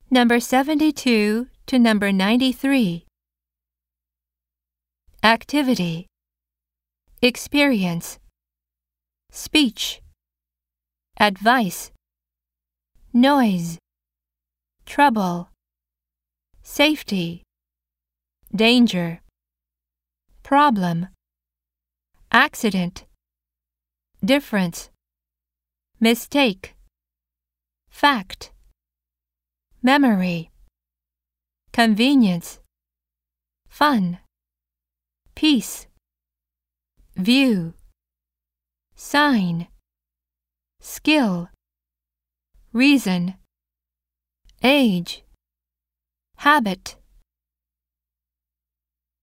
Number 72 to number 93. Activity. Experience. Speech. Advice. Noise. Trouble. Safety. Danger. Problem. Accident. Difference. Mistake. Fact. Memory. Convenience. Fun. Peace. View. Sign. Skill. Reason. Age. Habit.